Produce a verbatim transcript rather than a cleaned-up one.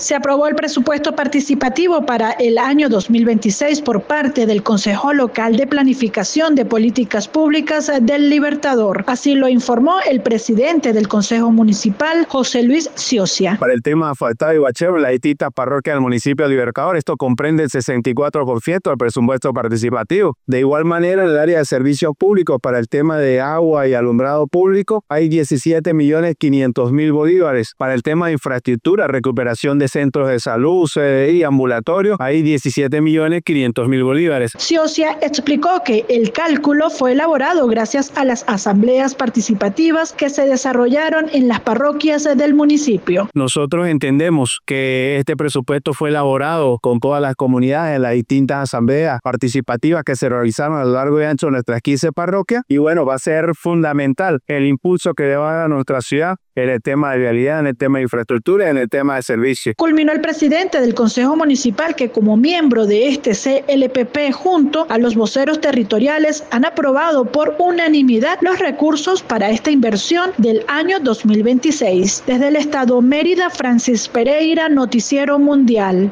Se aprobó el presupuesto participativo para el año dos mil veintiséis por parte del Consejo Local de Planificación de Políticas Públicas del Libertador. Así lo informó el presidente del Consejo Municipal, José Luis Ciocia. Para el tema asfaltado y bacheo, la distintas parroquias del municipio de Libertador, esto comprende el sesenta y cuatro por ciento del presupuesto participativo. De igual manera, en el área de servicios públicos, para el tema de agua y alumbrado público, hay diecisiete millones quinientos mil bolívares. Para el tema de infraestructura, recuperación de centros de salud, C D I, ambulatorios, hay diecisiete millones quinientos mil bolívares. Ciocia explicó que el cálculo fue elaborado gracias a las asambleas participativas que se desarrollaron en las parroquias del municipio. Nosotros entendemos que este presupuesto fue elaborado con todas las comunidades en las distintas asambleas participativas que se realizaron a lo largo y ancho de nuestras quince parroquias, y bueno, va a ser fundamental el impulso que le va a dar a nuestra ciudad en el tema de vialidad, en el tema de infraestructura y en el tema de servicios. Culminó el presidente del Consejo Municipal que como miembro de este C L P P junto a los voceros territoriales han aprobado por unanimidad los recursos para esta inversión del año dos mil veintiséis. Desde el estado Mérida, Francis Pereira, Noticiero Mundial.